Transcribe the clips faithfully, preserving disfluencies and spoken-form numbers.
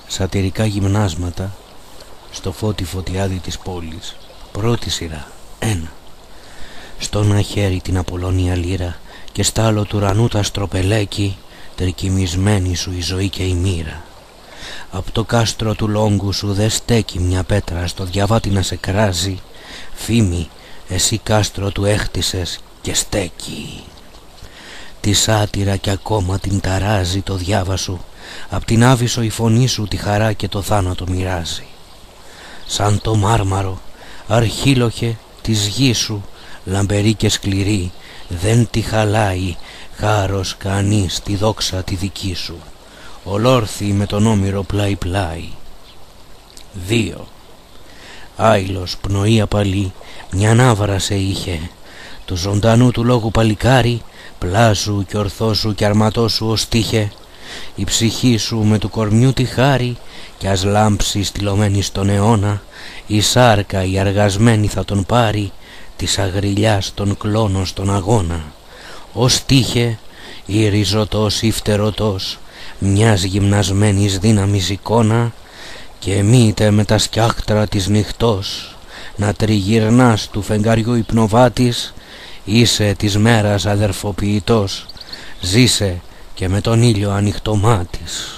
Σατυρικά γυμνάσματα στο φώτι φωτιάδι της πόλης. Πρώτη σειρά. Ένα. Στο ένα χέρι την Απολώνια λύρα και στ' άλλο του ουρανού τα στροπελέκι, τρικυμισμένη σου η ζωή και η μοίρα. Απ' το κάστρο του λόγκου σου δε στέκει μια πέτρα στο διαβάτι να σε κράζει. Φήμη, εσύ κάστρο του έχτισες και στέκει. Τη σάτυρα κι ακόμα την ταράζει το διάβα σου. Απ' την άβυσσο η φωνή σου τη χαρά και το θάνατο μοιράζει. Σαν το μάρμαρο αρχίλοχε της γης σου, λαμπερή και σκληρή, δεν τη χαλάει χάρος κανείς τη δόξα τη δική σου. Ολόρθη με τον όμηρο πλάι πλάι. Δύο. Άειλος πνοή απαλή μια ναύρα σε είχε, του ζωντανού του λόγου παλικάρι, πλάσου κι ορθώσου κι αρματώσου ως τύχε. Η ψυχή σου με του κορμιού τη χάρη, κι ας λάμψει στυλωμένη στον αιώνα, η σάρκα η αργασμένη θα τον πάρει, της αγριλιάς τον κλόνο στον αγώνα. Ως τύχε ή ριζωτός ή φτερωτός μιας γυμνασμένης δύναμης εικόνα, και μήτε με τα σκιάχτρα της νυχτός να τριγυρνάς του φεγγαριού υπνοβάτης. Είσαι της μέρας αδερφοποιητός, ζήσε και με τον ήλιο ανοιχτομάτης.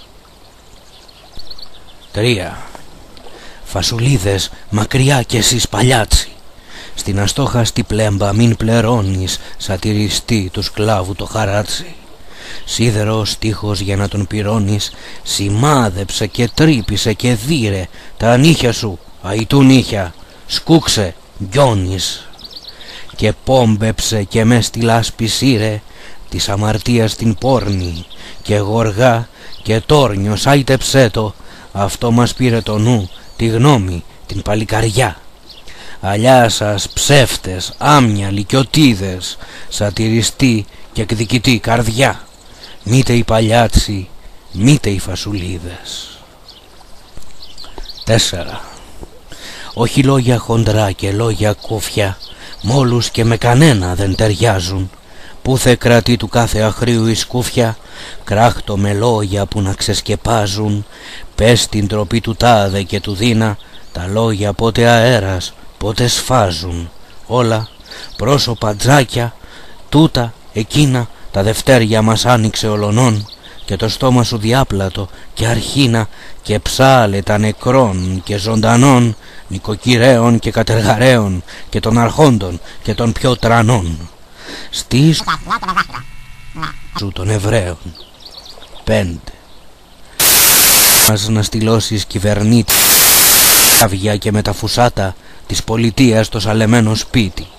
Τρία. Φασουλίδες μακριά κι εσείς παλιάτσι, στην αστόχαστη πλέμπα μην πληρώνεις σατυριστή του σκλάβου το χαράτσι. Σίδερο στίχος για να τον πυρώνεις, σημάδεψε και τρύπησε και δίρε τα νύχια σου, αητού νύχια, σκούξε, γκιώνεις. Και πόμπεψε και μες στη λάσπη σύρε της αμαρτίας την πόρνη, και γοργά και τόρνιος άιτεψέ το, αυτό μας πήρε το νου, τη γνώμη, την παλικαριά. Αλιά σας ψεύτες, άμια, λυκιωτίδες, σατυριστή και εκδικητή καρδιά, μήτε οι παλιάτσι, μήτε οι φασουλίδες. Τέσσερα. Όχι λόγια χοντρά και λόγια κούφια, μόλους και με κανένα δεν ταιριάζουν. Πούθε κρατεί του κάθε αχρίου η σκούφια, κράχτο με λόγια που να ξεσκεπάζουν. Πες την τροπή του τάδε και του δίνα, τα λόγια πότε αέρας, πότε σφάζουν. Όλα πρόσωπα τζάκια, τούτα, εκείνα, τα δευτέρια μας άνοιξε ολονών, και το στόμα σου διάπλατο και αρχίνα, και ψάλε τα νεκρών και ζωντανών, νοικοκυρέων και κατεργαρέων, και των αρχόντων και των πιο τρανών. Στις σου των Εβραίων. Πέντε. Μας να στυλώσεις κυβερνήτη αυγιά και με τα φουσάτα της πολιτείας στο σαλεμένο σπίτι.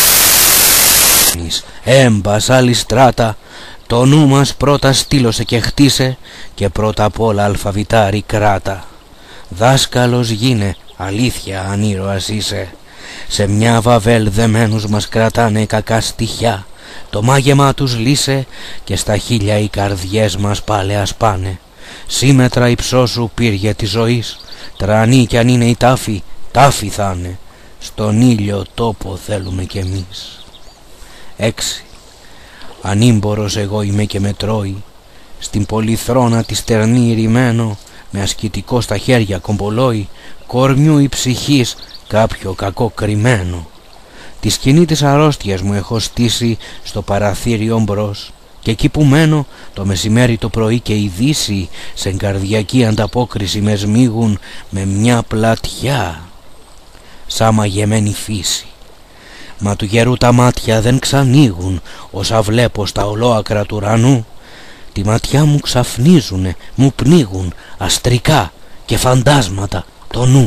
Έμπας άλλη στράτα, το νου μας πρώτα στήλωσε και χτίσε, και πρώτα απ' όλα αλφαβητάρι κράτα. Δάσκαλος γίνε, αλήθεια αν ήρωας είσαι. Σε μια βαβέλ δεμένους μας κρατάνε κακά στοιχιά, το μάγεμα τους λύσε, και στα χίλια οι καρδιές μας πάλε ασπάνε. Σύμμετρα υψώσου πύργια της ζωής, τρανή κι αν είναι η τάφη, τάφη θα είναι. Στον ήλιο τόπο θέλουμε κι εμείς. Έξι. Ανήμπορος εγώ είμαι και με τρώει, στην πολυθρόνα τη στερνή ρημένο, με ασκητικό στα χέρια κομπολόι, κορμιού η ψυχής κάποιο κακό κρυμμένο. Τη σκηνή της αρρώστιας μου έχω στήσει στο παραθύριο μπρος, και εκεί που μένω το μεσημέρι το πρωί και η δύση σε καρδιακή ανταπόκριση με σμίγουν με μια πλατιά σαν μαγεμένη φύση. Μα του γερού τα μάτια δεν ξανοίγουν όσα βλέπω στα ολόακρα του ουρανού. Τη ματιά μου ξαφνίζουνε, μου πνίγουν αστρικά και φαντάσματα το νου.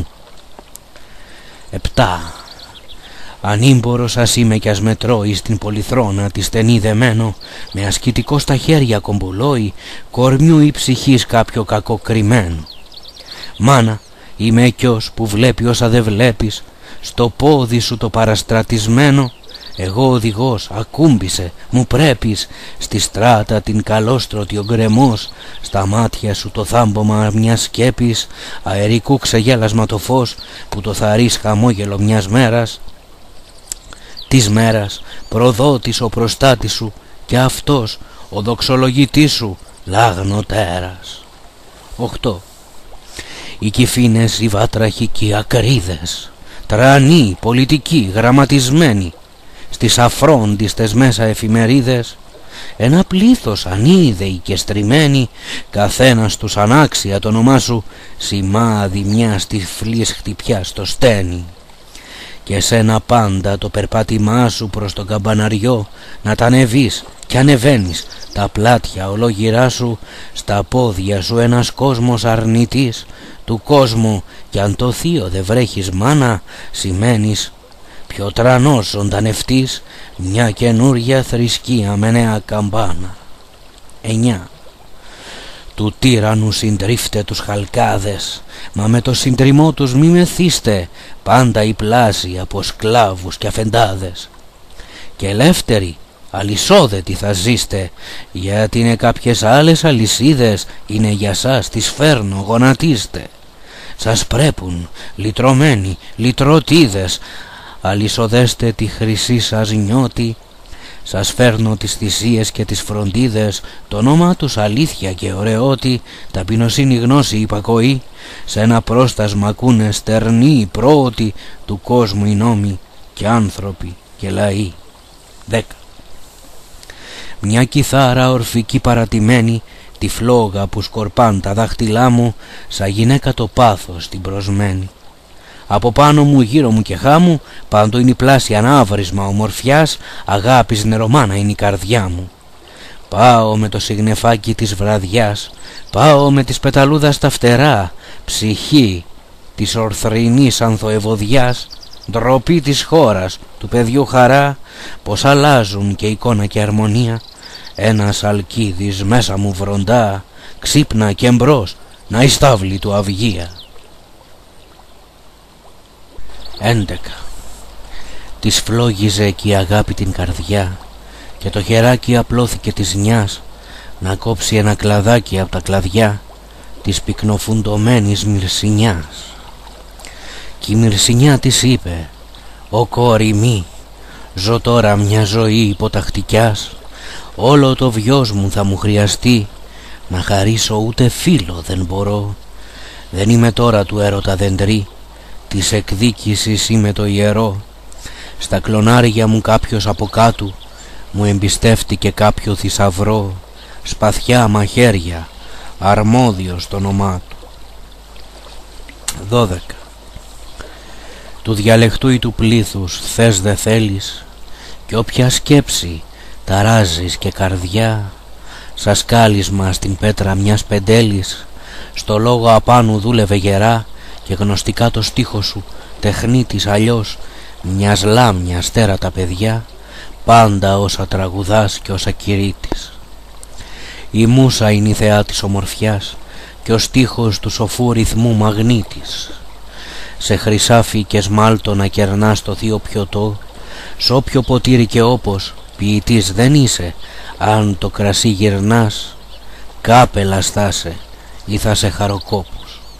Επτά. Ανήμπορος ας είμαι κι ας με τρώει στην πολυθρόνα τη στενή δεμένο, με ασκητικό στα χέρια κομπολόι, κορμιού η ψυχής κάποιο κακό κρυμμένο. Μάνα, είμαι εκιός που βλέπει όσα δε βλέπεις, στο πόδι σου το παραστρατισμένο. Εγώ οδηγός, ακούμπησε, μου πρέπεις, στη στράτα την καλόστρωτη ο γκρεμός, στα μάτια σου το θάμπομα μιας σκέπης, αερικού ξεγέλασμα το φως που το θαρείς χαμόγελο μιας μέρας. Της μέρας προδότης ο προστάτης σου, και αυτός ο δοξολογητής σου λάγνο τέρας. Οχτώ. οι κυφίνες, οι βάτραχοι και οι ακρίδες, τρανοί, πολιτικοί, γραμματισμένοι, στις αφρόντιστες μέσα εφημερίδες, ένα πλήθος ανίδεοι και στριμμένοι, καθένας τους ανάξια το όνομά σου, σημάδι μιας τυφλής χτυπιάς στο στένι. Και σένα πάντα το περπάτημά σου προς τον καμπαναριό να τα ανεβείς κι ανεβαίνεις, τα πλάτια ολόγυρά σου, στα πόδια σου ένας κόσμος αρνητής, του κόσμου κι αν το θείο δε βρέχεις μάνα, σημαίνεις πιο τρανός ζωντανευτής, μια καινούρια θρησκεία με νέα καμπάνα. Εννιά. Του τύραννου συντρίφτε τους χαλκάδες, μα με το συντριμμό τους μη μεθύστε, πάντα οι πλάσοι από σκλάβους και αφεντάδες. Και ελεύθεροι, αλυσόδετοι θα ζήστε, γιατί είναι κάποιες άλλες αλυσίδες, είναι για σας, τις φέρνω, γονατίστε. Σας πρέπουν, λυτρωμένοι, λυτρωτίδες, αλυσοδέστε τη χρυσή σας νιώτη. Σας φέρνω τις θυσίες και τις φροντίδες, το όνομα τους αλήθεια και ωραιότη, ταπεινοσύνη, γνώση, υπακοή, σε ένα πρόστασμα ακούνε στερνοί πρώτοι, του κόσμου οι νόμοι και άνθρωποι και λαοί. Δέκα. Μια κιθάρα ορφική παρατημένη, τη φλόγα που σκορπάν τα δάχτυλά μου, σαν γυναίκα το πάθος την προσμένη. Από πάνω μου, γύρω μου και χάμου, πάντο είναι η πλάση ανάβρισμα ομορφιάς, αγάπης νερομάνα είναι η καρδιά μου. Πάω με το συγνεφάκι της βραδιάς, πάω με της πεταλούδας τα φτερά, ψυχή της ορθρινής ανθοευωδιάς, ντροπή της χώρας, του παιδιού χαρά, πως αλλάζουν και εικόνα και αρμονία. Ένας αλκίδης μέσα μου βροντά, ξύπνα και εμπρός, να η στάβλη του αυγία. Έντεκα. Της φλόγιζε και η αγάπη την καρδιά, και το χεράκι απλώθηκε της νιάς να κόψει ένα κλαδάκι από τα κλαδιά της πυκνοφουντωμένης μυρσινιάς. Κι η μυρσινιά της είπε: «Ω κόρη μη, ζω τώρα μια ζωή υποτακτικιάς, όλο το βιός μου θα μου χρειαστεί, να χαρίσω ούτε φίλο δεν μπορώ. Δεν είμαι τώρα του έρωτα δεντρή, της εκδίκησης είμαι το ιερό. Στα κλονάρια μου κάποιος από κάτω μου εμπιστεύτηκε κάποιο θησαυρό, σπαθιά μαχαίρια, αρμόδιος το όνομά του». Δώδεκα. Του διαλεχτού ή του πλήθους θες δε θέλεις, κι όποια σκέψη ταράζεις και καρδιά, σαν σκάλισμα στην πέτρα μιας πεντέλης, στο λόγο απάνου δούλευε γερά, και γνωστικά το στίχο σου τεχνίτης αλλιώς, μιας λάμιας τέρατα παιδιά, πάντα όσα τραγουδάς και όσα κηρύττεις. Η μούσα είναι η θεά της ομορφιάς, και ο στίχος του σοφού ρυθμού μαγνήτης. Σε χρυσάφι και σμάλτο να κερνάς το θείο πιωτό, σ' όποιο ποτήρι και όπως ποιητής δεν είσαι, αν το κρασί γυρνάς, κάπελα στάσε ή θα σε χαροκόπους.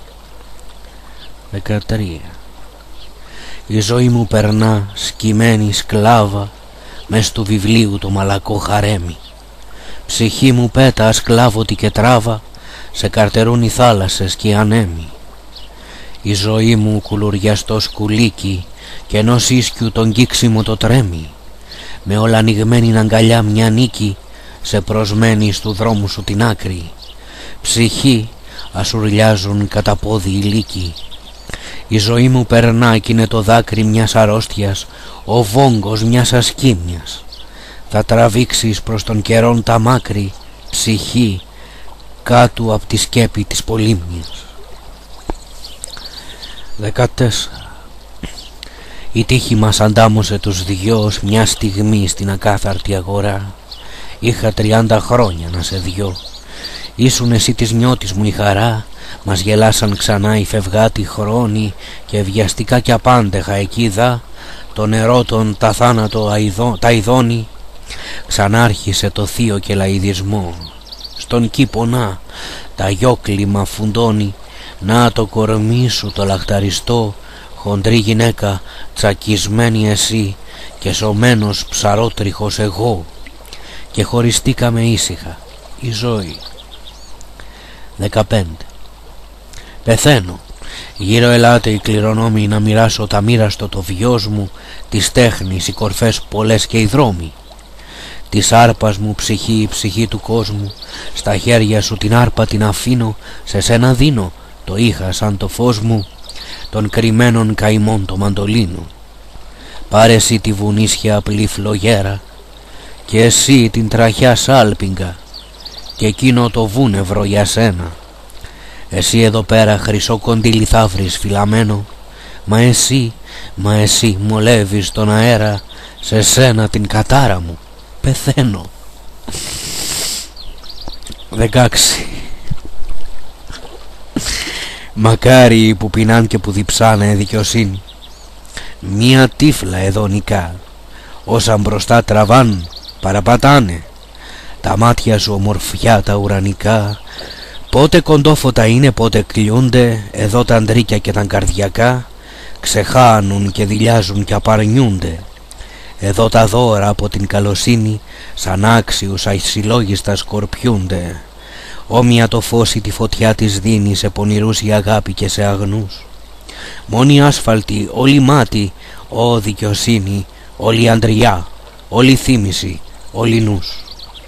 Δεκατρία. Η ζωή μου περνά σκυμμένη σκλάβα μες του βιβλίου το μαλακό χαρέμι. Ψυχή μου πέτα σκλάβωτη και τράβα, σε καρτερούν οι θάλασσες και οι ανέμοι. Η ζωή μου κουλουριαστό σκουλίκι, και ενός ίσκιου τον κύξιμο το τρέμει. Με όλα ανοιγμένη αγκαλιά μια νίκη, σε προσμένη στου δρόμου σου την άκρη. Ψυχή ασουρλιάζουν κατά πόδι οι λύκοι. Η ζωή μου περνά κι είναι το δάκρυ μιας αρρώστιας, ο βόγκος μιας ασκήμιας. Θα τραβήξεις προς τον καιρόν τα μάκρη, ψυχή, κάτω από τη σκέπη της πολύμνιας. Δεκατέσσερα. Η τύχη μας αντάμωσε τους δυο ως μια στιγμή στην ακάθαρτη αγορά. Είχα τριάντα χρόνια να σε δυο. Ήσουν εσύ της νιώτης μου η χαρά. Μας γελάσαν ξανά οι φευγάτοι χρόνοι, και βιαστικά κι απάντεχα εκεί δα το νερό τον τα θάνατο αηδό, τα ειδώνει. Ξανάρχισε το θείο και λαηδισμό. Στον κήπο να τα γιόκλιμα φουντώνει. Να το κορμί σου το λαχταριστό, χοντρή γυναίκα, τσακισμένη εσύ, και σωμένος ψαρότριχος εγώ. Και χωριστήκαμε ήσυχα η ζωή. Δεκαπέντε. Πεθαίνω, Γύρω ελάτε οι κληρονόμοι να μοιράσω τα μοίραστο το βιός μου, της τέχνης οι κορφές πολλές και οι δρόμοι. Της άρπας μου ψυχή η ψυχή του κόσμου, στα χέρια σου την άρπα την αφήνω, σε σένα δίνω, το είχα σαν το φως μου, των κρυμμένων καημών το μαντολίνο. Πάρε εσύ τη βουνίσια απλή φλογέρα, και εσύ την τραχιά σάλπιγγα, και εκείνο το βούνευρο για σένα. Εσύ εδώ πέρα χρυσό κοντήλι θα βρεις φυλαμένο, μα εσύ, μα εσύ μολεύεις τον αέρα, σε σένα την κατάρα μου πεθαίνω. δεκαέξι. Μακάρι που πεινάν και που διψάνε δικαιοσύνη, μία τύφλα εδώ νικά, όσα μπροστά τραβάν παραπατάνε. Τα μάτια σου ομορφιά τα ουρανικά, πότε κοντόφωτα είναι πότε κλειούνται, εδώ τα αντρίκια και τα καρδιακά ξεχάνουν και δειλιάζουν και απαρνιούνται. Εδώ τα δώρα από την καλοσύνη σαν άξιους ασυλλόγιστα σκορπιούνται. Όμοια το φως ή τη φωτιά της δίνει σε πονηρούς η αγάπη και σε αγνούς. Μόνη άσφαλτη, όλη μάτι, ό δικαιοσύνη, όλη αντριά, όλη θύμηση, όλη νους.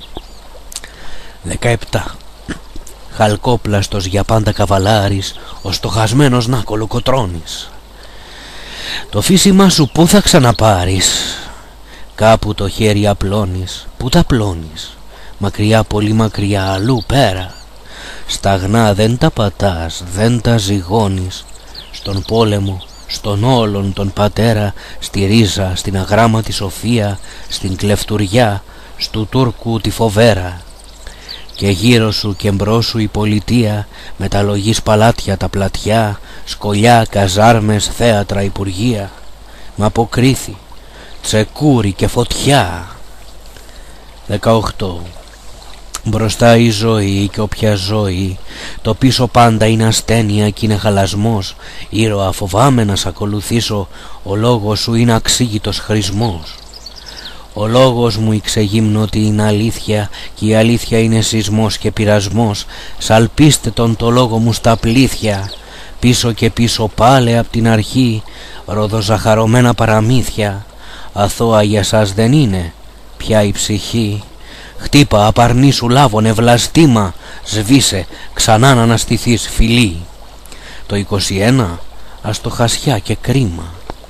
δεκαεπτά. Χαλκόπλαστος για πάντα καβαλάρης, ο στοχασμένος να κολοκοτρώνεις. Το φύσιμά σου πού θα ξαναπάρεις, κάπου το χέρι απλώνεις, πού τα απλώνεις, μακριά πολύ μακριά αλλού πέρα. Σταγνά δεν τα πατάς, δεν τα ζυγώνεις, στον πόλεμο, στον όλον τον πατέρα, στη ρίζα, στην αγράμματη σοφία, στην κλεφτουριά, στου Τούρκου τη φοβέρα. Και γύρω σου και μπρος σου η πολιτεία, με τα λογής παλάτια τα πλατιά, σκολιά, καζάρμες, θέατρα, υπουργεία. Μ' αποκρίθη, τσεκούρι και φωτιά. δεκαοκτώ. Μπροστά η ζωή και όποια ζωή, το πίσω πάντα είναι ασθένεια κι είναι χαλασμός. Ήρωα φοβάμαι να σ' ακολουθήσω, ο λόγος σου είναι αξίγητος χρησμός. Ο λόγος μου η ξεγύμνω ότι είναι αλήθεια, και η αλήθεια είναι σεισμός και πειρασμός. Σαλπίστε τον το λόγο μου στα πλήθια, πίσω και πίσω πάλε απ' την αρχή, ροδοζαχαρωμένα παραμύθια. Αθώα για σας δεν είναι πια η ψυχή. Χτύπα απαρνήσου λάβωνε βλαστήμα, σβήσε ξανά να αναστηθείς φιλή. Το είκοσι ένα, αστοχασιά και κρίμα.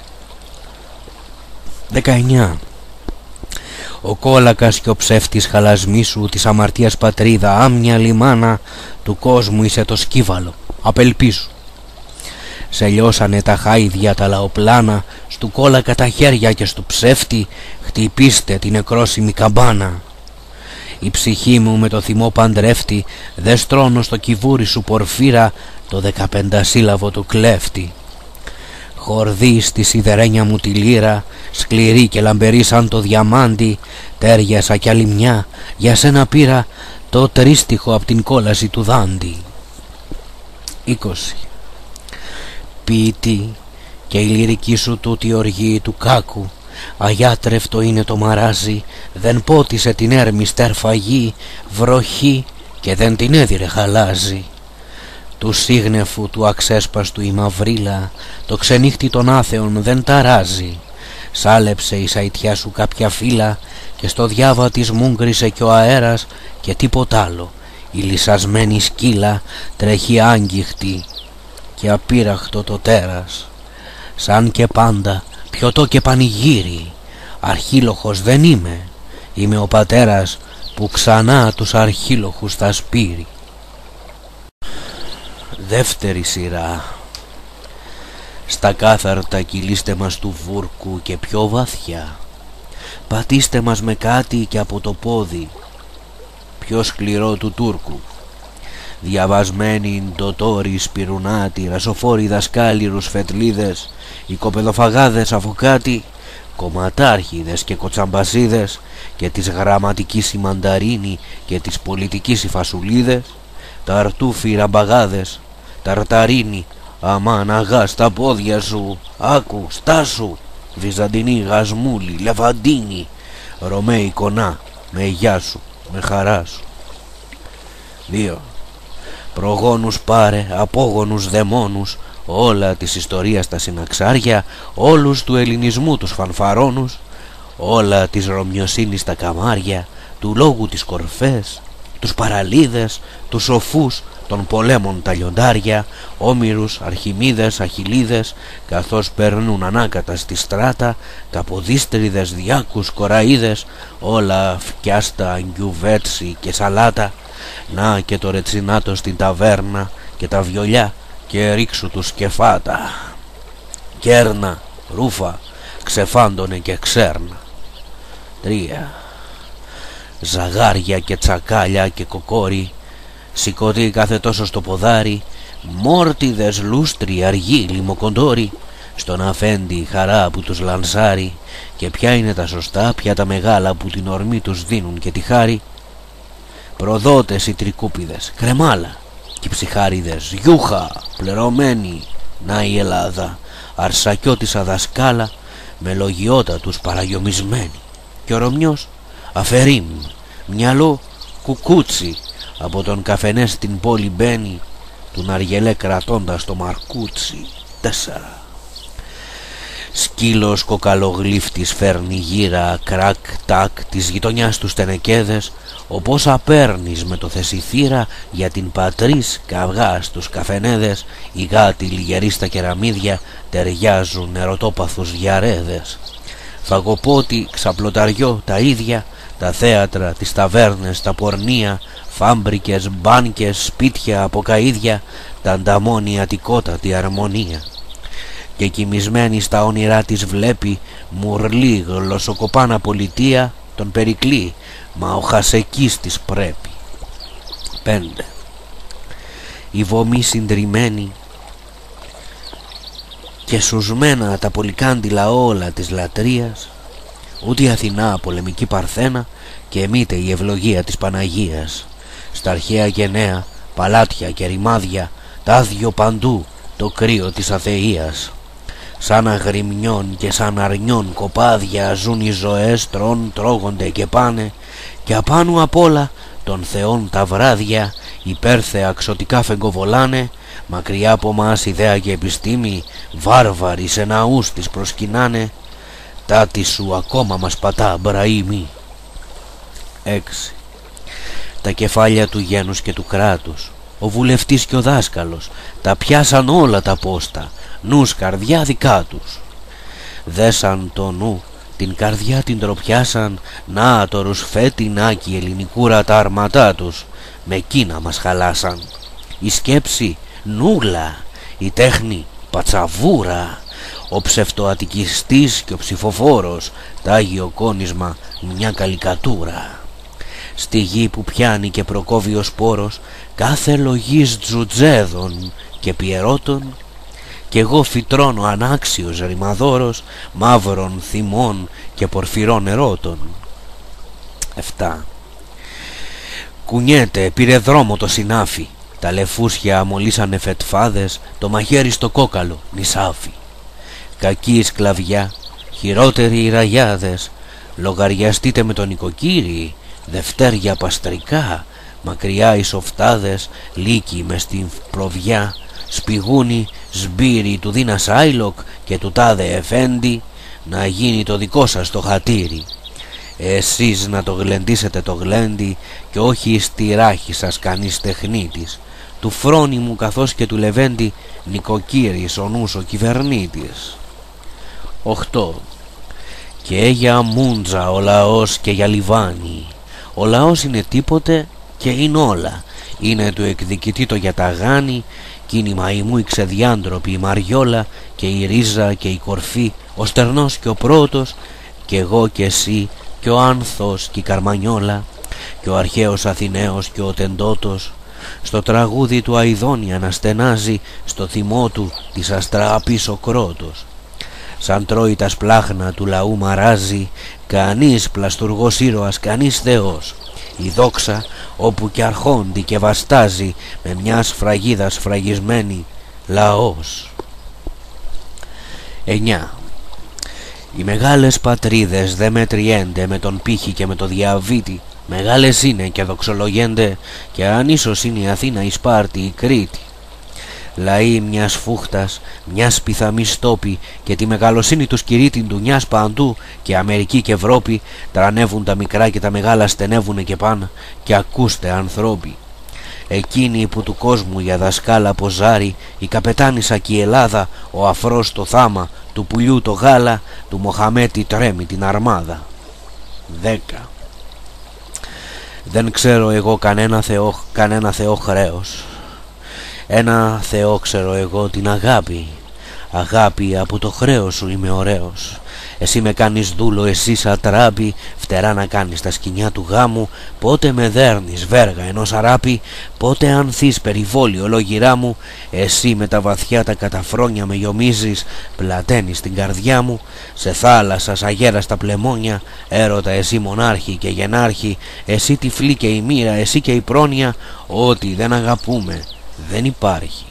δεκαεννιά. Ο κόλακας και ο ψεύτης χαλασμί σου, της αμαρτίας πατρίδα, άμνια λιμάνα, του κόσμου είσαι το σκύβαλο, απελπίσου. Σε λιώσανε τα χάιδια τα λαοπλάνα, στου κόλακα τα χέρια και στου ψεύτη χτυπήστε την νεκρόσιμη καμπάνα. Η ψυχή μου με το θυμό παντρεύτη, δε στρώνω στο κυβούρι σου πορφύρα, το δεκαπεντασύλλαβο του κλέφτη. Χορδί στη σιδερένια μου τη λύρα, σκληρή και λαμπερή σαν το διαμάντι, τέριασα κι άλλη μια, για σένα πήρα το τρίστιχο απ' την κόλαση του δάντη. είκοσι. Ποιητή, και η λυρική σου τούτη οργή του κάκου, αγιάτρευτο είναι το μαράζι, δεν πότισε την έρμη στερφαγή, βροχή και δεν την έδιρε χαλάζι. Του σύγνεφου του αξέσπαστου η μαυρίλα, το ξενύχτη των άθεων δεν ταράζει. Σάλεψε η σαϊτιά σου κάποια φύλλα, και στο διάβα της μούγκρισε κι ο αέρας, και τίποτα άλλο. Η λυσασμένη σκύλα τρέχει άγγιχτη και απείραχτο το τέρας. Σαν και πάντα πιωτό και πανηγύρι, αρχίλοχος δεν είμαι, είμαι ο πατέρας που ξανά τους αρχίλοχους θα σπείρει. Δεύτερη σειρά. Στα κάθαρτα κυλίστε μας του βούρκου και πιο βαθιά, πατήστε μας με κάτι και από το πόδι πιο σκληρό του Τούρκου. Διαβασμένοι ντοτόροι, σπιρουνάτι, ρασοφόροι, δασκάλοι, ρουσφετλίδες, οικοπεδοφαγάδες, αβοκάτι, κομματάρχηδες και κοτσαμπασίδες, και της γραμματικής η μανταρίνη και της πολιτικής οι φασουλίδες, ταρτούφοι ραμπαγάδες, ταρταρίνοι, αμάν αγά στα πόδια σου, άκου, στάσου, βυζαντινή γασμούλη, λεβαντίνη, Ρωμαίοι κονά, με γεια σου, με χαρά σου. Δύο. προγόνους πάρε, απόγονους δαιμόνους, όλα της ιστορίας τα συναξάρια, όλους του ελληνισμού τους φανφαρώνους, όλα της ρωμιοσύνης τα καμάρια, του λόγου τις κορφές, τους παραλίδες, τους σοφούς των πολέμων τα λιοντάρια, όμηρους, αρχιμίδες, αχιλίδες, καθώς περνούν ανάκατα στη στράτα, καποδίστριδες, διάκους, κοραΐδες, όλα φκιάστα, γκιουβέτσι και σαλάτα. Να και το ρετσινάτο στην ταβέρνα και τα βιολιά και ρίξου τους κεφάτα. Κέρνα, ρούφα, ξεφάντωνε και ξέρνα. Τρία. Ζαγάρια και τσακάλια και κοκόρι, σηκωτή κάθε τόσο στο ποδάρι, μόρτιδες, λούστροι, αργοί, λιμοκοντόροι, στον αφέντη χαρά που τους λανσάρει, και ποια είναι τα σωστά, ποια τα μεγάλα που την ορμή τους δίνουν και τη χάρη. Προδότες οι τρικούπιδες, κρεμάλα και οι ψυχάριδες, γιούχα, πληρωμένη, να η Ελλάδα, αρσακιώτισσα δασκάλα, με λογιώτα τους παραγιομισμένη, και ο Ρωμιός αφερίμ, μυαλό κουκούτσι, από τον καφενέ στην πόλη μπαίνει, του Ναργελέ κρατώντας το μαρκούτσι. Τέσσερα. Σκύλος κοκαλογλύφτης φέρνει γύρα, κρακ τάκ της γειτονιάς τους τενεκέδες, όπως απέρνεις με το θεσιθήρα για την πατρίς καυγά στους καφενέδες, οι γάτοι λιγεροί στα κεραμίδια ταιριάζουν ερωτόπαθους γιαρέδες. Φαγοπότη, ξαπλωταριό τα ίδια, τα θέατρα, τις ταβέρνες, τα πορνεία, φάμπρικες, μπάνκες, σπίτια από καΐδια, τα ανταμώνει ατικότατη αρμονία. Και κοιμισμένη στα όνειρά της βλέπει μουρλή γλωσσοκοπάνα πολιτεία, τον Περικλή, μα ο Χασεκής της πρέπει. Πέντε. Η βωμή συντριμμένη και σουσμένα τα πολυκάντιλα όλα της λατρείας, ούτε η Αθηνά πολεμική Παρθένα και μήτε η ευλογία της Παναγίας. Στα αρχαία γενναία, παλάτια και ρημάδια, τάδιο παντού το κρύο της αθείας. Σαν αγριμνιών και σαν αρνιών κοπάδια ζουν οι ζωές, τρών, τρώγονται και πάνε, και απάνω απ' όλα των θεών τα βράδια υπέρθεα ξωτικά φεγκοβολάνε, μακριά από μας ιδέα και επιστήμη, βάρβαροι σε ναούς τις προσκυνάνε, τάτι σου ακόμα μας πατά Μπραήμι. Έξι. Τα κεφάλια του γένους και του κράτους, ο βουλευτής και ο δάσκαλος, τα πιάσαν όλα τα πόστα, νους καρδιά δικά τους. Δέσαν το νου, την καρδιά την τροπιάσαν, να το ρουσφέτη νάκι ελληνικούρα τα αρματά τους, με κίνα μας χαλάσαν. Η σκέψη νούλα, η τέχνη πατσαβούρα, ο ψευτοατικιστής και ο ψηφοφόρος, τ' άγιο κόνισμα μια καλικατούρα. Στη γη που πιάνει και προκόβει ο σπόρος κάθε λογής τζουτζέδων και πιερώτων, κι εγώ φυτρώνω ανάξιος ρημαδόρος μαύρων θυμών και πορφυρών ερώτων. Εφτά. Κουνιέται, πήρε δρόμο το συνάφι, τα λεφούσια αμολύσανε φετφάδες, το μαχαίρι στο κόκαλο νησάφι. Κακή η σκλαβιά, χειρότεροι οι ραγιάδες, λογαριαστείτε με τον νοικοκύρη, δευτέρια παστρικά, μακριά οι σοφτάδες, λύκοι μες στην προβιά, σπιγούνι, σμπύρι του Δίνα Σάιλοκ και του τάδε εφέντη, να γίνει το δικό σας το χατήρι. Εσείς να το γλεντήσετε το γλέντι και όχι στη ράχη σας κανείς τεχνίτης, του φρόνιμου καθώς και του λεβέντη νοικοκύρης ο νους ο κυβερνήτης. Οχτώ. Και για μούντζα ο λαός και για λιβάνι, ο λαός είναι τίποτε και είναι όλα, είναι του εκδικητή το γιαταγάνι, κι είναι η μαϊμού η ξεδιάντροπη η μαριόλα και η ρίζα και η κορφή, ο στερνός και ο πρώτος, κι εγώ και εσύ και ο άνθος και η καρμανιόλα, και ο αρχαίος Αθηναίος και ο τεντότος, στο τραγούδι του Αηδόνια να στενάζει, στο θυμό του της αστράπης ο κρότος. Σαν τρώει τα σπλάχνα του λαού μαράζει, κανείς πλαστουργός ήρωας, κανείς θεός. Η δόξα όπου κι αρχόντι και βαστάζει, με μιας φραγίδας φραγισμένη λαός. Εννιά. Οι μεγάλες πατρίδες δε μετριένται με τον πύχη και με το διαβήτη, Μεγάλες είναι και δοξολογένται, και αν ίσως είναι η Αθήνα, η Σπάρτη, η Κρήτη. Λαοί μιας φούχτας, μιας πιθαμής τόπη, και τη μεγαλοσύνη τους κηρύττην του νιάς παντού, και Αμερική και Ευρώπη, τρανεύουν τα μικρά και τα μεγάλα στενεύουνε και πάνε, και ακούστε ανθρώποι. Εκείνη που του κόσμου για δασκάλα ποζάρι, η καπετάνισσα και η Ελλάδα, ο αφρός το θάμα, του πουλιού το γάλα, του Μοχαμέτη τρέμει την αρμάδα. Δέκα. Δεν ξέρω εγώ κανένα θεό, κανένα θεό χρέος. Ένα θεό ξέρω εγώ, την αγάπη. Αγάπη, από το χρέος σου είμαι ωραίος. Εσύ με κάνεις δούλο, εσύ σατράπη, φτερά να κάνεις τα σκοινιά του γάμου. Πότε με δέρνεις βέργα ενός αράπη, πότε ανθείς περιβόλιο ολόγυρά μου. Εσύ με τα βαθιά τα καταφρόνια με γιομίζεις, πλαταίνεις την καρδιά μου. Σε θάλασσα αγέρα στα πλεμόνια, έρωτα εσύ μονάρχη και γενάρχη. Εσύ τυφλή και η μοίρα, εσύ και η πρόνοια, ό,τι δεν αγαπούμε δεν υπάρχει.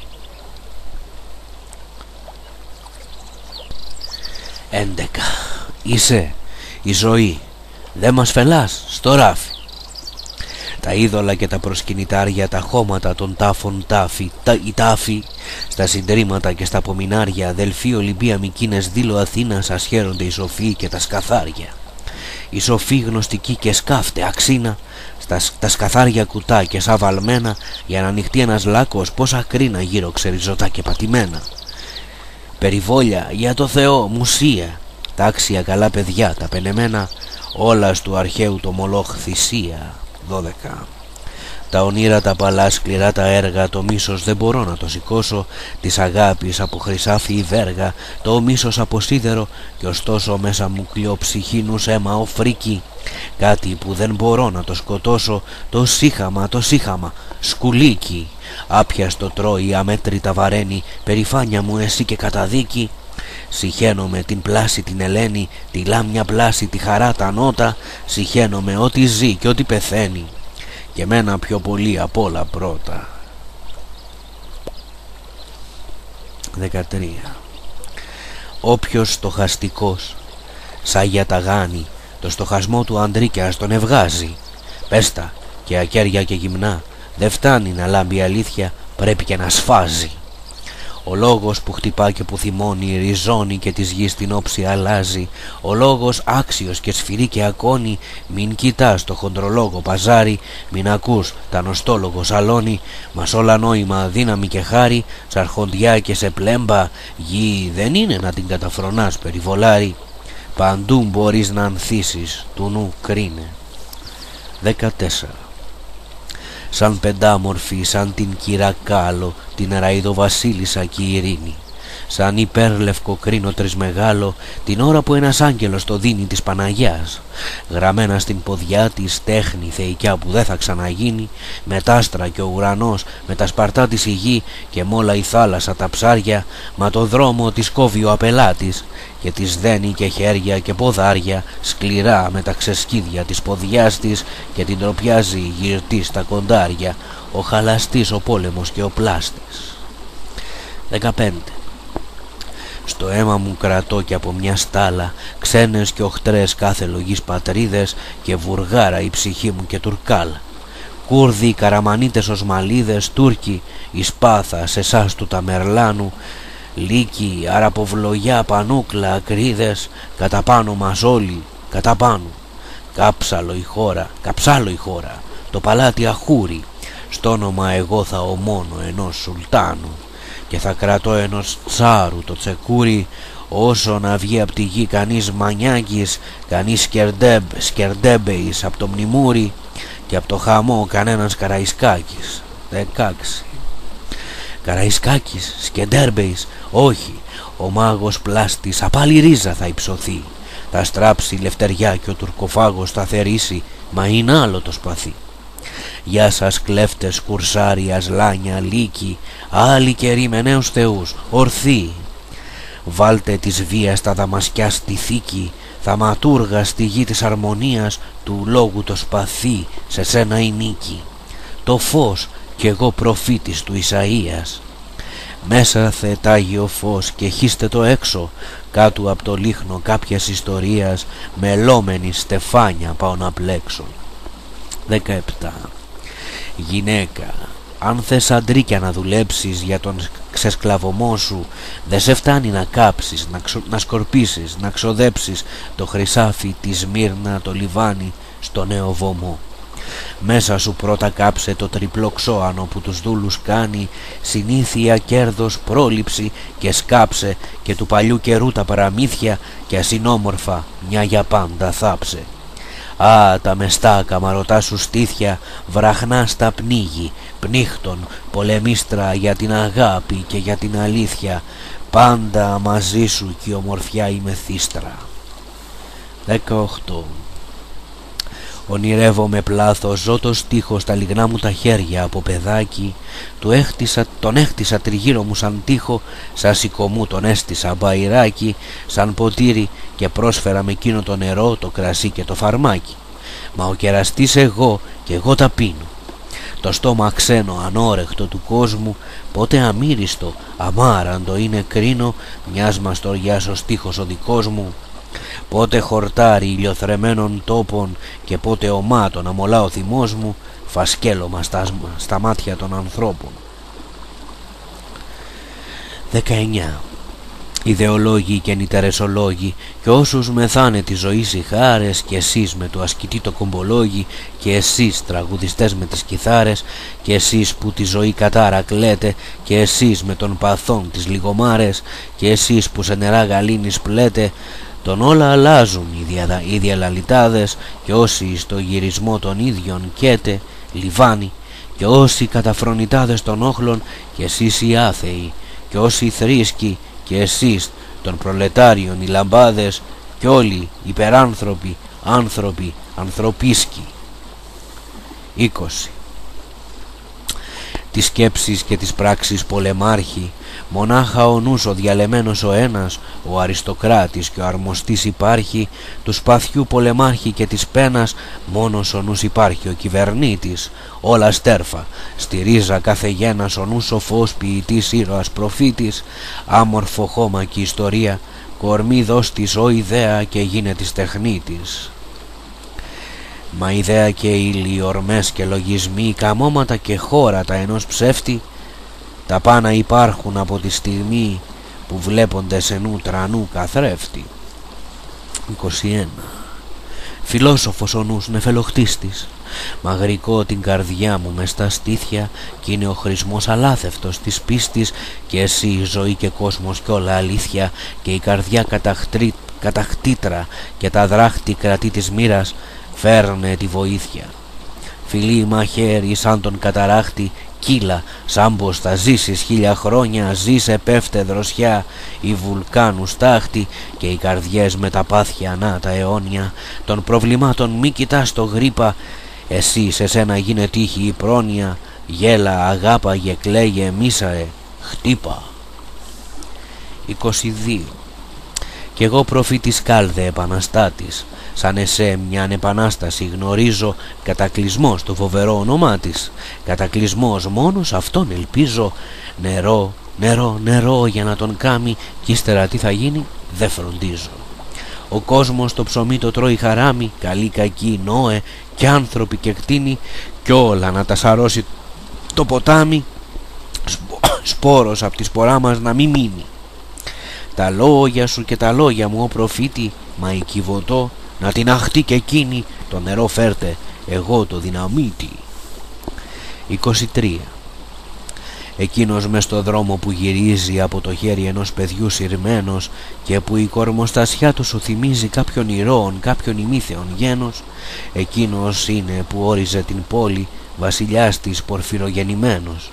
Έντεκα. Είσαι η ζωή, δεν μας φελάς στο ράφι. Τα είδωλα και τα προσκυνητάρια, τα χώματα των τάφων τάφη, τα, οι τάφοι, στα συντρίμματα και στα απομεινάρια, αδελφοί Ολυμπία Μικίνες, δήλω Αθήνας, ασχέρονται οι σοφοί και τα σκαθάρια. Οι σοφοί γνωστικοί και σκάφτε αξίνα, στα, τα σκαθάρια κουτά και σαν βαλμένα, για να ανοιχτεί ένας λάκκος, πόσα κρίνα γύρω ξεριζωτά και πατημένα. Περιβόλια, για το Θεό, μουσεία, τα άξια καλά παιδιά, τα πενεμένα, όλα του αρχαίου το μολόχ θυσία. Δώδεκα. Τα ονείρα τα παλά, σκληρά τα έργα, το μίσος δεν μπορώ να το σηκώσω, της αγάπης από χρυσάφι η βέργα, το μίσος από σίδερο, και ωστόσο μέσα μου κλειό ψυχήνους αίμα ο φρίκι, κάτι που δεν μπορώ να το σκοτώσω, το σύχαμα, το σύχαμα, σκουλίκι. Άπιαστο τρώει, αμέτρητα βαραίνει, περηφάνια μου εσύ και καταδίκη. Συχαίνομαι την πλάση την Ελένη, τη λάμια πλάση, τη χαρά τα νότα. Συχαίνομαι ό,τι ζει και ό,τι πεθαίνει, και μένα πιο πολύ απ' όλα πρώτα. Δεκατρία. Όποιος στοχαστικός, σαν για τα γάνη, το στοχασμό του αντρίκιας τον ευγάζει. Πέστα και ακέρια και γυμνά, δεν φτάνει να λάμπει αλήθεια, πρέπει και να σφάζει. Ο λόγος που χτυπά και που θυμώνει, ριζώνει και της γης την όψη αλλάζει. Ο λόγος άξιος και σφυρί και ακόνη, μην κοιτάς το χοντρολόγο παζάρι, μην ακούς τα νοστόλογο σαλόνι. Μας όλα νόημα, δύναμη και χάρη, σ' αρχοντιά και σε πλέμπα, γη δεν είναι να την καταφρονάς περιβολάρι. Παντού μπορείς να ανθίσεις, του νου κρίνε. Δεκατέσσερα. Σαν πεντάμορφη, σαν την Κυρακάλο, την Ραϊδοβασίλισσα και η Ειρήνη, σαν υπέρλευκο κρίνο τρισμεγάλο, την ώρα που ένας άγγελος το δίνει της Παναγιάς, γραμμένα στην ποδιά της τέχνη θεϊκιά που δεν θα ξαναγίνει, με τ' άστρα και ο ουρανός, με τα σπαρτά της η γη, και μ' όλα η θάλασσα τα ψάρια, μα το δρόμο της κόβει ο απελάτης, και της δένει και χέρια και ποδάρια σκληρά με τα ξεσκίδια της ποδιάς της, και την τροπιάζει γυρτή στα κοντάρια, ο χαλαστής ο πόλεμος και ο πλάστης. Δεκαπέντε. Στο αίμα μου κρατώ και από μια στάλα ξένες και οχτρές κάθε λογής πατρίδες, και βουργάρα η ψυχή μου και τουρκάλα. Κούρδοι, Καραμανίτες, Οσμαλίδες, Τούρκοι, η σπάθα σε εσάς του τα Μερλάνου, Λύκοι, Αραποβλογιά, Πανούκλα, Ακρίδες, κατά πάνω μας όλοι, κατά πάνω. Κάψαλο η χώρα, καψάλο η χώρα, το παλάτι αχούρι, στ' όνομα εγώ θα ομώνω ενός σουλτάνου, και θα κρατώ ενός τσάρου το τσεκούρι, όσο να βγει απ' τη γη κανείς μανιάκης, κανείς σκερντέμπ, σκερντέμπεης απ' το μνημούρι, και απ' το χαμό κανένας Καραϊσκάκης. Δεκάξι. Καραϊσκάκης, σκεντέρμπεης, όχι, ο μάγος πλάστης απάλι ρίζα θα υψωθεί, θα στράψει λευτεριά και ο τουρκοφάγος θα θερήσει, μα είναι άλλο το σπαθί. Γεια σας κλέφτες, κουρσάρια, λάνια, λύκοι, άλλοι καιροί με νέους θεούς, ορθοί. Βάλτε της βίας τα δαμασκιά στη θήκη, θα ματούργα στη γη της αρμονίας, του λόγου το σπαθί, σε σένα η νίκη. Το φως κι εγώ προφήτης του Ισαΐας. Μέσα θετάγει ο φως και χύστε το έξω, κάτω από το λίχνο κάποιας ιστορίας, μελόμενη στεφάνια πάω να πλέξω. δεκαεπτά. Γυναίκα, αν θες αντρίκια να δουλέψεις για τον ξεσκλαβωμό σου, δε σε φτάνει να κάψεις, να, ξο... να σκορπίσεις, να ξοδέψεις το χρυσάφι, τη Σμύρνα, το λιβάνι στο νέο βωμό. Μέσα σου πρώτα κάψε το τριπλό ξώανο που τους δούλους κάνει, συνήθεια, κέρδος, πρόληψη, και σκάψε και του παλιού καιρού τα παραμύθια, και ασυνόμορφα μια για πάντα θάψε. Α, τα μεστά καμαρωτά σου στήθια, βραχνά στα πνίγη, πνίχτων, πολεμίστρα για την αγάπη και για την αλήθεια, πάντα μαζί σου κι η ομορφιά η μεθύστρα. δεκαοκτώ. Ονειρεύομαι πλάθος, ζω το στίχο στα λιγνά μου τα χέρια από παιδάκι, του έχτισα, τον έχτισα τριγύρω μου σαν τείχο, σαν σηκωμού τον έστησα μπαϊράκι, σαν ποτήρι, και πρόσφερα με εκείνο το νερό, το κρασί και το φαρμάκι. Μα ο κεραστής εγώ και εγώ τα πίνω. Το στόμα ξένο ανόρεχτο του κόσμου, πότε αμύριστο, αμάραντο είναι κρίνο, μιας μαστοριάς ο στίχος ο δικός μου. Πότε χορτάρι ηλιοθρεμένων τόπων και πότε ομάτων αμολά ο θυμός μου, φασκέλωμα στα, στα μάτια των ανθρώπων. δεκαεννιά. Ιδεολόγοι και νητερεσολόγοι, και όσους μεθάνε τη ζωή σιχάρες, και εσείς με το ασκητή το κομπολόγι, και εσείς τραγουδιστές με τις κιθάρες, και εσείς που τη ζωή κατάρα κλαίτε, και εσείς με τον παθόν τις λιγομάρες, και εσείς που σε νερά γαλήνης πλέτε, τον όλα αλλάζουν οι, δια, οι διαλαλητάδες, και όσοι στο γυρισμό των ίδιων καίτε λιβάνι, και όσοι καταφρονητάδες των όχλων, και εσείς οι άθεοι, και όσοι οι θρήσκοι, και εσείς των προλετάριων οι λαμπάδες, και όλοι υπεράνθρωποι, άνθρωποι, ανθρωπίσκοι. είκοσι. Τις σκέψεις και τις πράξεις πολεμάρχη, μονάχα ο νους ο διαλεμένος ο ένας, ο αριστοκράτης και ο αρμοστής υπάρχει, του σπαθιού πολεμάρχη και της πένας, μόνος ο νους υπάρχει ο κυβερνήτης, όλα στέρφα, στη ρίζα κάθε γένας ο νους σοφός ποιητής ήρωας προφήτης, άμορφο χώμα και ιστορία, κορμί δώστης ο ιδέα και γίνε της τεχνίτης. Μα ιδέα και ύλοι, ορμές και λογισμοί, καμώματα και χώρατα ενός ψεύτη, τα πάνα υπάρχουν από τη στιγμή που βλέπονται σε νου τρανού καθρέφτη. είκοσι ένα. Φιλόσοφος ο νους νεφελοχτίστης, μαγρικό την καρδιά μου μες στα στήθια, κι είναι ο χρησμός αλάθευτος της πίστης, και εσύ η ζωή και κόσμος κι όλα αλήθεια, και η καρδιά καταχτρί, καταχτήτρα και τα δράχτη κρατή της μοίρας, φέρνε τη βοήθεια. Φιλί μαχαίρι σαν τον καταράχτη, κύλα σαν πως θα ζήσεις χίλια χρόνια, ζήσε πέφτε δροσιά η βουλκάνου στάχτη, και οι καρδιές με τα πάθια να τα αιώνια των προβλημάτων μη κοιτάς το γρίπα, εσύ σε σένα γίνε τύχη η πρόνοια, γέλα αγάπαγε κλαίγε μίσαε χτύπα. είκοσι δύο. Κι εγώ προφήτης κάλδε επαναστάτης, σαν εσέ μιαν επανάσταση γνωρίζω, κατακλυσμός το φοβερό όνομά της, κατακλυσμός μόνος αυτόν ελπίζω, νερό, νερό, νερό για να τον κάμει, κι ύστερα τι θα γίνει δε φροντίζω. Ο κόσμος το ψωμί το τρώει χαράμι, καλή κακή νόε κι άνθρωποι και κτίνη, κι όλα να τα σαρώσει το ποτάμι, σπόρος απ' τη σπορά μας να μη μείνει. Τα λόγια σου και τα λόγια μου, ο προφήτη, μα η κυβωτό να την αχτεί και εκείνη, το νερό φέρτε, εγώ το δυναμίτι. είκοσι τρία. Εκείνος μες στο δρόμο που γυρίζει από το χέρι ενός παιδιού συρμένος, και που η κορμοστασιά του σου θυμίζει κάποιον ηρώων, κάποιον ημίθεων γένος, εκείνος είναι που όριζε την πόλη, βασιλιάς της πορφυρογεννημένος.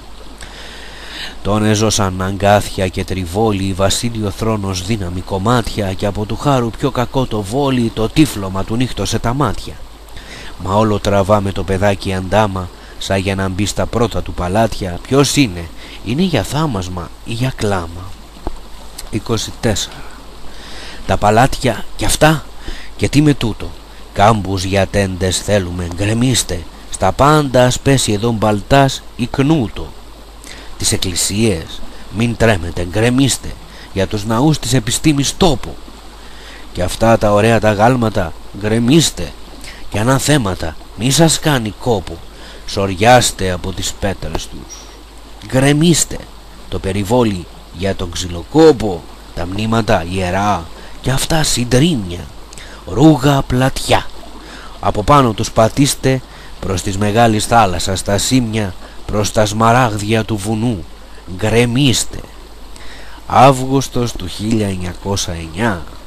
Τον έζωσαν αγκάθια και τριβόλι, βασίλειο θρόνος δύναμη κομμάτια, και από του χάρου πιο κακό το βόλι, το τύφλωμα του νύχτωσε τα μάτια. Μα όλο τραβά με το παιδάκι αντάμα, σαν για να μπει στα πρώτα του παλάτια. Ποιος είναι, είναι για θάμασμα ή για κλάμα. είκοσι τέσσερα. Τα παλάτια κι αυτά, και τι με τούτο, κάμπους για τέντες θέλουμε, γκρεμίστε, στα πάντα ας πέσει εδώ μπαλτάς ή κνούτο. Τις εκκλησίες μην τρέμετε, γκρεμίστε, για τους ναούς της επιστήμης τόπο. Και αυτά τα ωραία τα γάλματα γκρεμίστε, και αναθέματα Μη σας κάνει κόπο, σοριάστε από τις πέτρες τους. Γκρεμίστε το περιβόλι για τον ξυλοκόπο, τα μνήματα ιερά και αυτά συντρίμια, ρούγα πλατιά. Από πάνω τους πατήστε προς της μεγάλης θάλασσας τα σήμια, προς τα σμαράγδια του βουνού. Γκρεμίστε. Αύγουστος του χίλια εννιακόσια εννιά.